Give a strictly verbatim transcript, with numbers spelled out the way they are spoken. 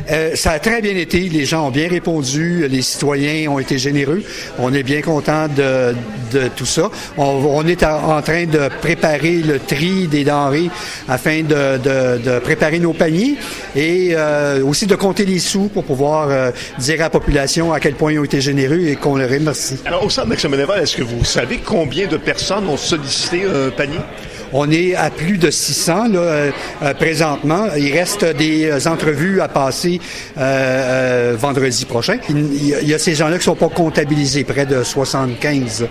Euh, ça a très bien été. Les gens ont bien répondu. Les citoyens ont été généreux. On est bien content de, de tout ça. On, on est en train de préparer le tri des denrées afin de, de, de préparer nos paniers et euh, aussi de compter les sous pour pouvoir euh, dire à la population à quel point ils ont été généreux et qu'on leur remercie. Alors, au Centre d'action bénévole, est-ce que vous savez combien de personnes ont sollicité un panier? On est à plus de six cents là, euh, présentement. Il reste des entrevues à passer euh, euh, vendredi prochain. Il y a ces gens-là qui ne sont pas comptabilisés, près de soixante-quinze.